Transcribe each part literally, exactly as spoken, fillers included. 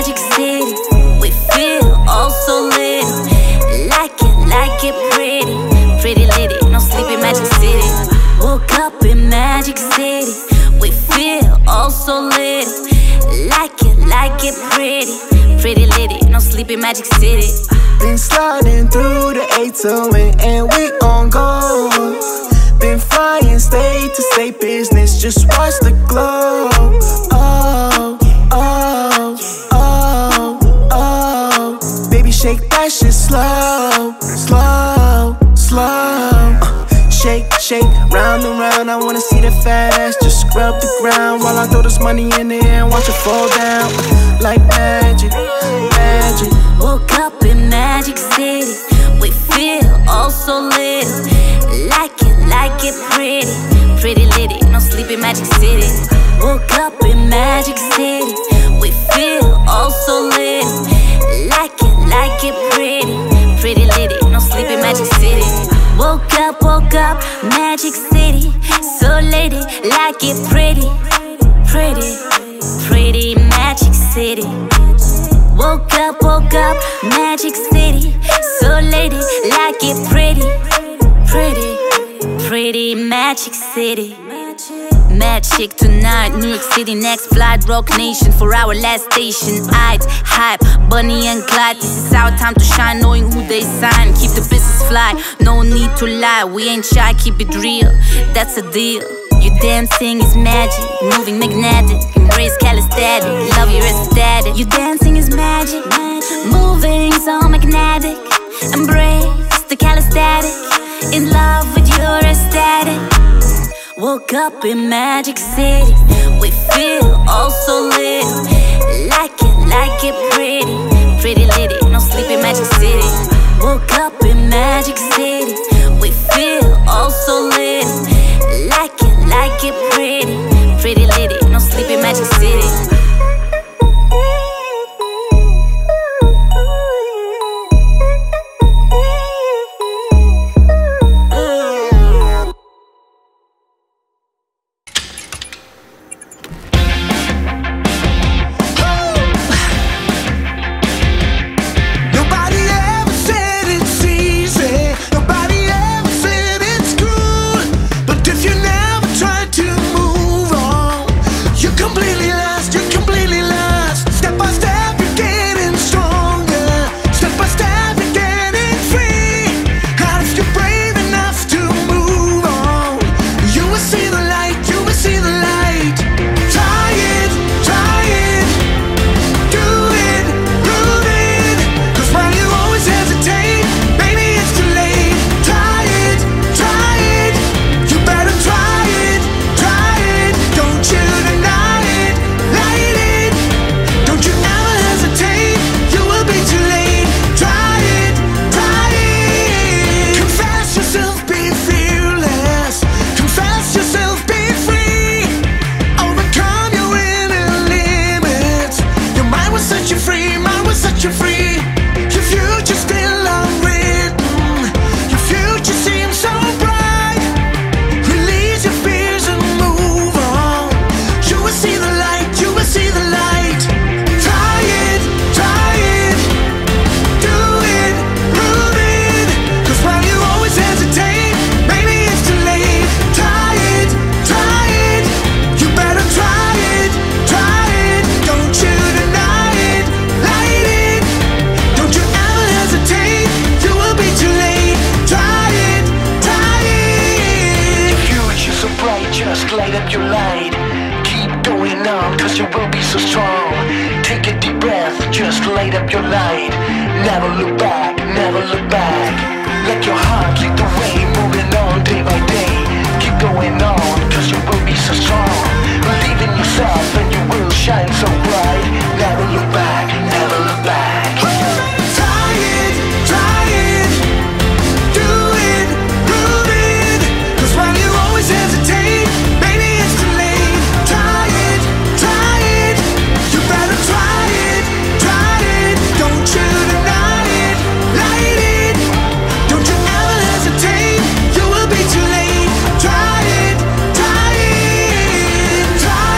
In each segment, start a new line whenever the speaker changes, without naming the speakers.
Magic City. We feel all so lit. Like it, like it pretty. Pretty lady, no sleep in Magic City. Woke up in Magic City. We feel all so lit. Like it, like it pretty. Pretty lady, no sleep in Magic City.
Been sliding through the A to N and we on go. Been flying state to state business, just watch the glow. Oh, oh, oh, oh. Baby, shake that shit slow, slow, slow. uh, Shake, shake, round and round. I wanna see the fat ass just scrub the ground while I throw this money in the air and watch it fall down like magic, magic.
Woke up in Magic City. We feel all so lit. Like it, like it pretty. Pretty lady, no sleep in Magic City. Woke up in Magic City. We feel all so lit. Like it, like it pretty. Pretty lady, no sleep in Magic City. Woke up, woke up, Magic City. So lady, like it pretty. Pretty, pretty Magic City. Woke up, woke up, Magic City. So lady, like it pretty. Pretty, pretty Magic City. Magic tonight, New York City, next flight, Rock Nation for our last station. I'd hype, Bonnie and Clyde. This is our time to shine, knowing who they sign. Keep the business fly, no need to lie. We ain't shy, keep it real, that's a deal. Your dancing is magic, moving magnetic. Embrace calisthenic, love your aesthetic. Your dancing is magic, moving so magnetic. Embrace the calisthenic, in love with your aesthetic. Woke up in Magic City. We feel all so lit. Like it, like it pretty. Pretty lady, no sleep in Magic City. Woke up in Magic City. We feel all so lit. Like it, like it pretty. Pretty lady, no sleep in Magic City.
Try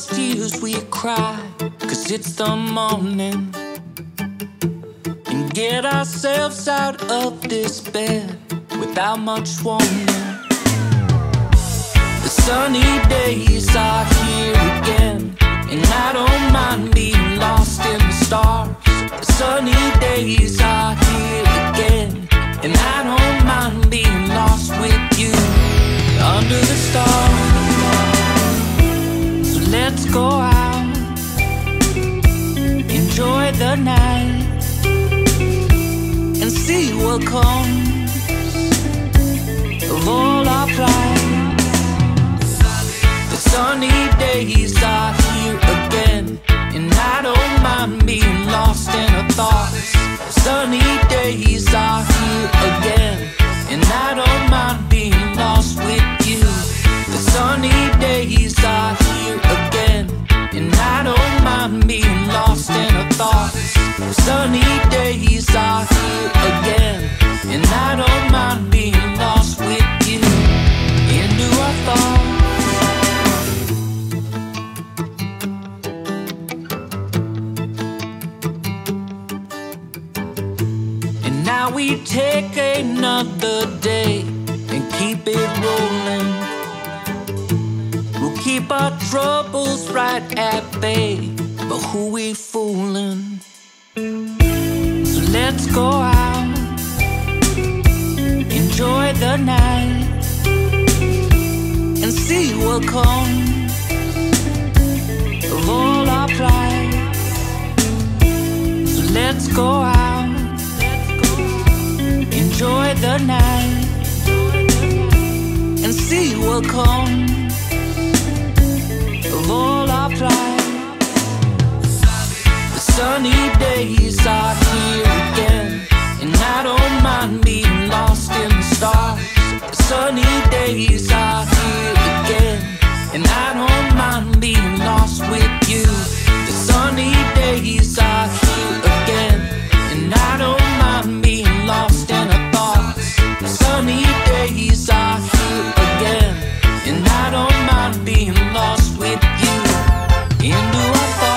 those tears we cry, 'cause it's the morning, and get ourselves out of this bed without much warning. The sunny days are here again, and I don't mind being lost in the stars. The sunny days are here again, and I don't mind being lost with you under the stars. So let's go out, enjoy the night, and see what comes of all our flights. The sunny days are here again, and I don't mind being lost in our thoughts. The sunny days are here again, and I don't mind being lost with you. The sunny days are here again, and I don't mind being lost in our thoughts. The sunny days are here again, and I don't mind being lost with you into our thoughts. And now we take another day and keep it rolling. We'll keep our troubles right at bay, but who we fooling? So let's go out, enjoy the night, and see what comes of all our flights. So let's go out, enjoy the night, and see what comes of all our flights. The sunny days are here again, and I don't mind being lost in the stars. The sunny days are here again, and I don't mind being lost with you. The sunny days are here again, and I don't mind being lost in our thoughts. The sunny days are here again, and I don't mind being lost with you into our thoughts.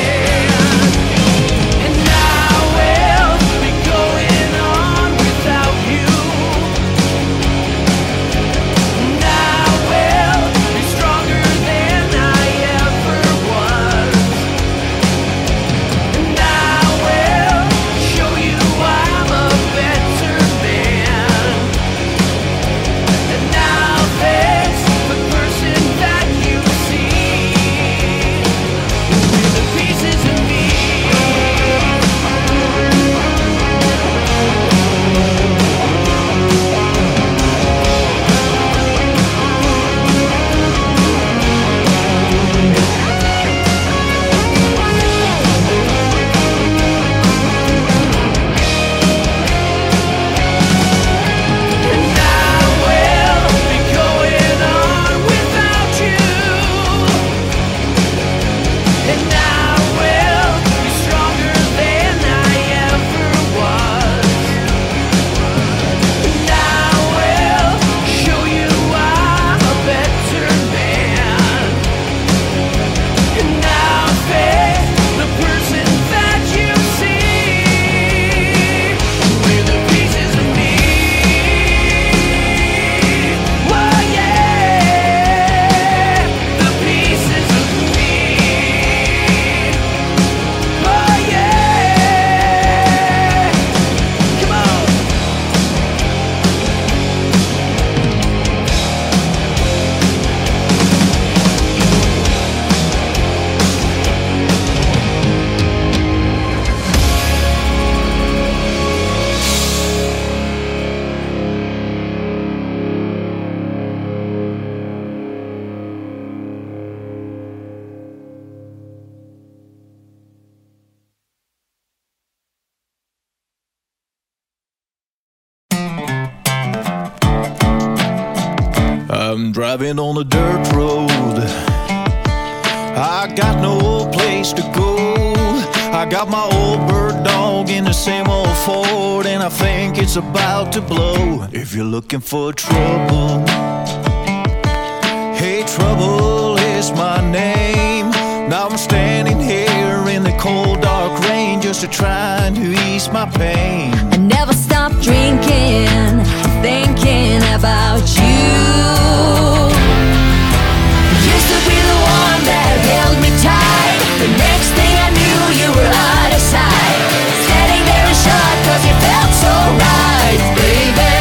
Without I'm driving on a dirt road. I got no place to go. I got my old bird dog in the same old Ford, and I think it's about to blow. If you're looking for trouble, hey, trouble is my name. Now I'm standing here in the cold dark rain, just to try to ease my pain.
I never stop drinking, thinking about you. Used to be the one that held me tight. The next thing I knew, you were out of sight. Standing there in shock, cause it felt so right, baby.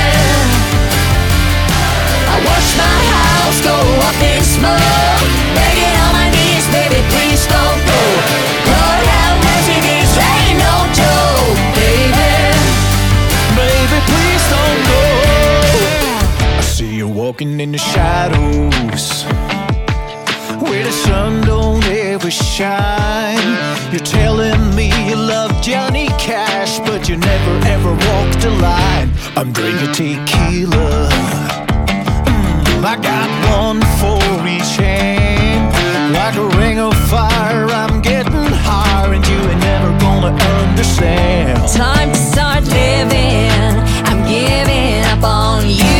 I watched my house go up in smoke, begging on my knees, baby, please don't go. Lord have mercy, this ain't no joke, baby.
Baby, please don't go. I see you walking in the shadows, where the sun don't ever shine. You're telling me you love Johnny Cash, but you never ever walked the line. I'm drinking tequila, mm, I got one for each hand. Like a ring of fire, I'm getting higher, and you ain't never gonna understand.
Time to start living, I'm giving up on you.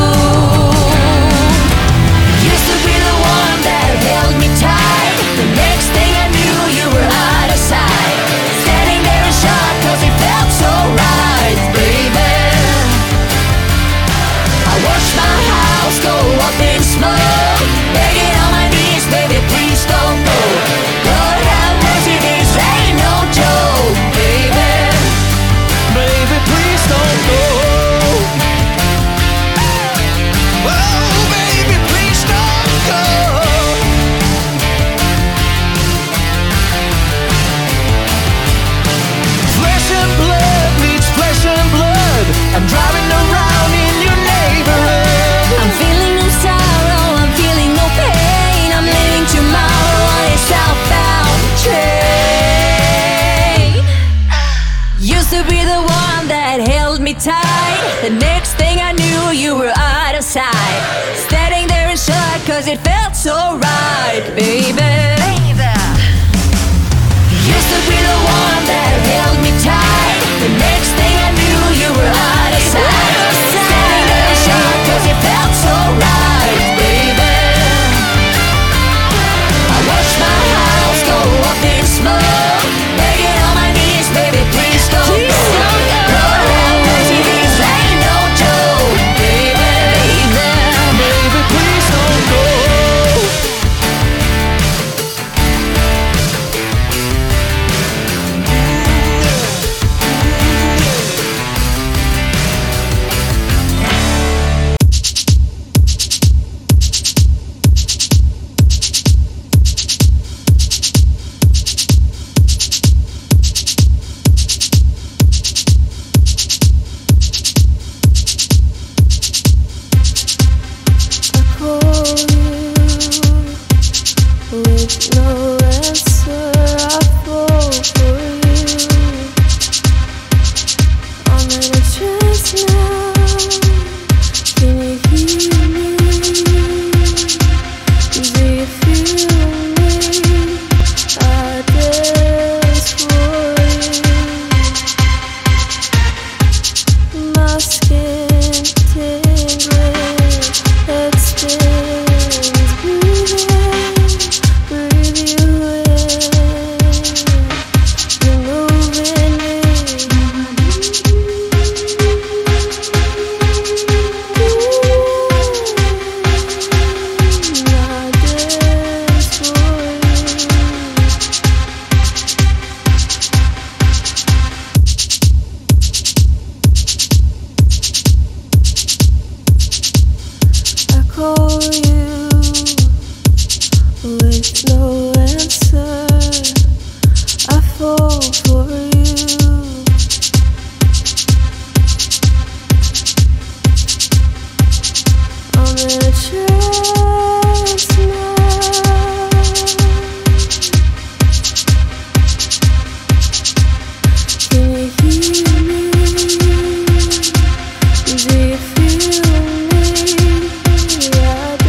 Used to be the one that held me tight. The next thing I knew, you were out of sight. Standing there in shock, cause it felt so right, baby. I watched my house go up in smoke, begging on my knees, baby, please don't go. Lord have mercy, this ain't no joke, baby.
Baby, please don't go. Oh, baby, please don't go. Flesh and blood meets flesh and blood. I'm driving around in your neighborhood.
I'm feeling no sorrow, I'm feeling no pain. I'm leaving tomorrow on a southbound train. Used to be the one that held me tight. The next thing I knew, you were out of sight. Standing there in shock, cause it felt so right, baby. Used to be the one that held me tight. The next thing I knew, you were out of sight. Standing there in shock, cause it felt so right, baby. I watched my house go up in smoke, begging on my knees, baby, please don't go. Lord have mercy, this ain't no joke, baby.
Baby, please don't go.
With no answer, I fall for you. I'm in a trance now. Can you hear me? Do you feel me? I dance for you. My skin tingling, head spins, breathing. Breathe you in, you're moving me. I dance for you. I call you with no answer, I fall for you. I'm in a trance now. Can you hear me? Do you feel me? I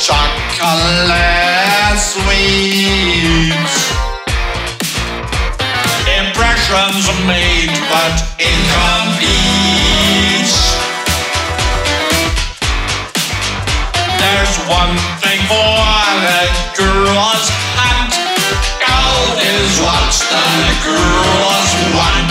chocolate sweets. Impressions are made but incomplete. There's one thing for the girls and gold is what the girls want.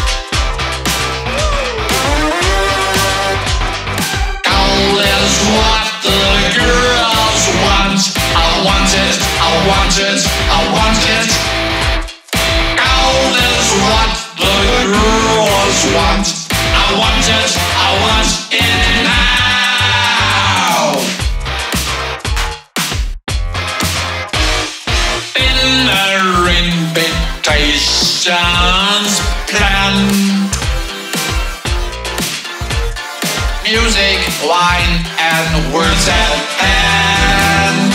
Gold is what the girls want. I want it, I want it, I want it. Gold is what the girls want. I want it, I want it now. Dinner invitations planned. Music, wine, and words at hand.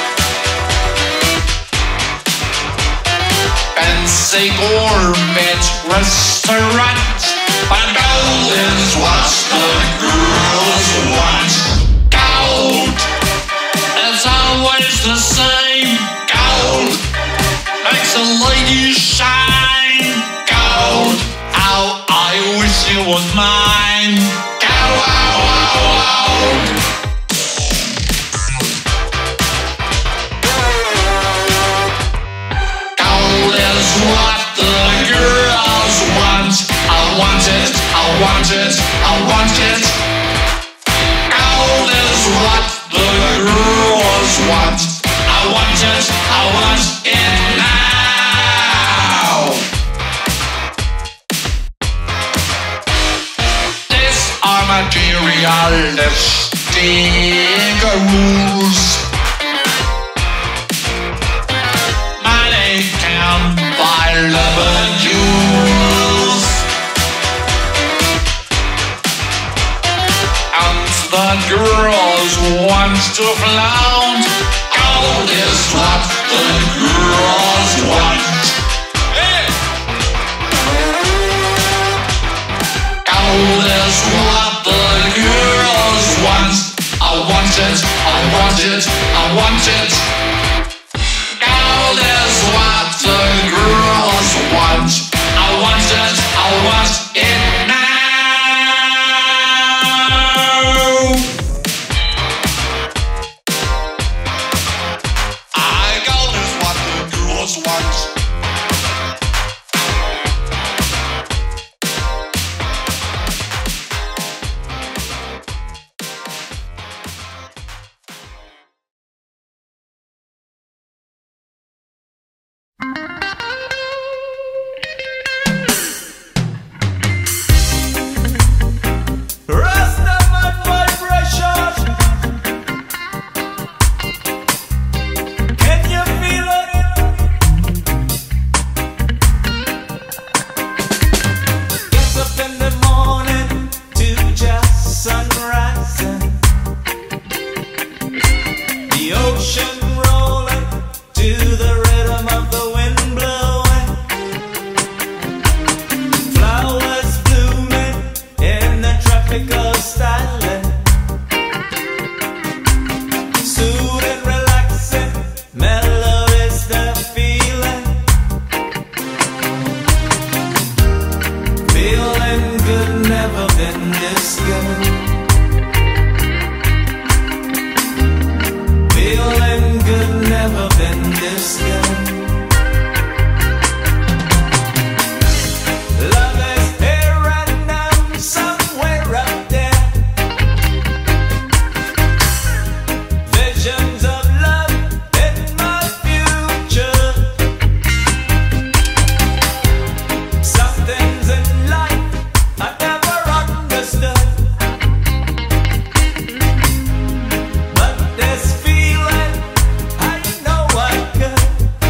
Fancy gourmet restaurant. And gold is what the girls want. Gold is always the same. Gold makes a lady shine. Gold, how I wish it was mine. Gold, wow, wow, wow. Gold is what the girls want. I want it, I want it, I want it. Gold is what the girls want. I want it, I want it now. These are materialistic rules. Money can buy love and jewels. And the girls want to flaunt. Gold is what the girls want. Hey! Gold is what the girls want. I want it, I want it, I want it. Gold is what the girls want. I want it, I want it now. I gold is what the girls want.
Rastaman vibration. Can you feel it? Get up in the morning to just sunrise. The ocean rolling to the rhythm of the wind blowing. Flowers blooming in the tropical style. Soothing, relaxing, mellow is the feeling. Feeling good, never been this good. Feeling good, never been this good. Love is here and now, somewhere up there. Visions of love in my future. Some things in life I never understood. But this feeling, I know I could.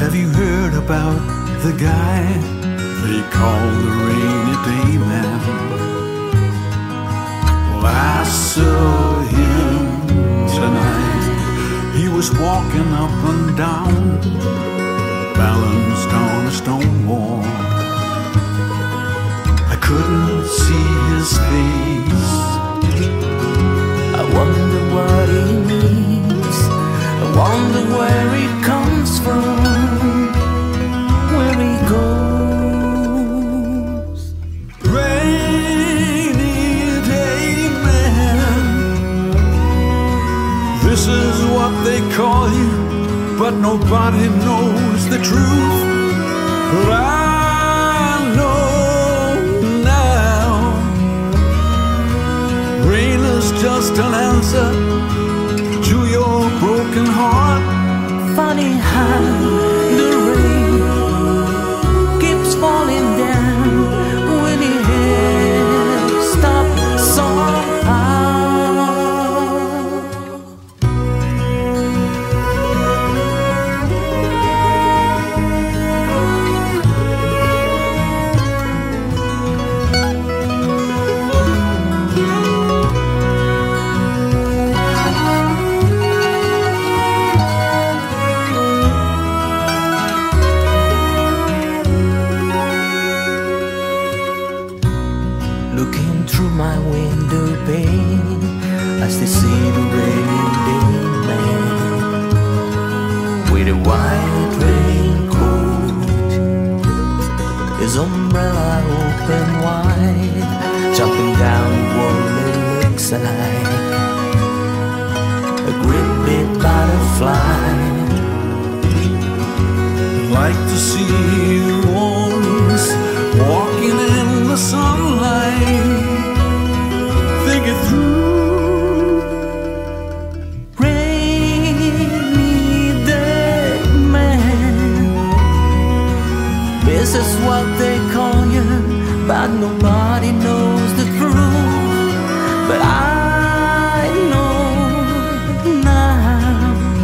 Have you heard about the guy they call the rainy day man? Well, I saw him tonight. He was walking up and down, balanced on a stone wall. I couldn't see his face.
I wonder what he means. I wonder where he comes from, where he goes.
Rainy day man, this is what they call you, but nobody knows the truth. But I know now, rain is just an answer to your broken heart.
Funny how the rain keeps falling down when it has stopped somehow. Looking through my window pane, as they see the rainy day man with a white raincoat, his umbrella open wide, jumping down what looks like a great big butterfly.
Like to see you once walking in the sunlight. Think it through.
Rainy day man, this is what they call you, but nobody knows the truth. But I know now,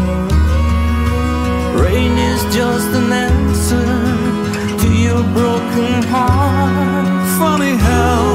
rain is just an answer to your broken heart.
Funny how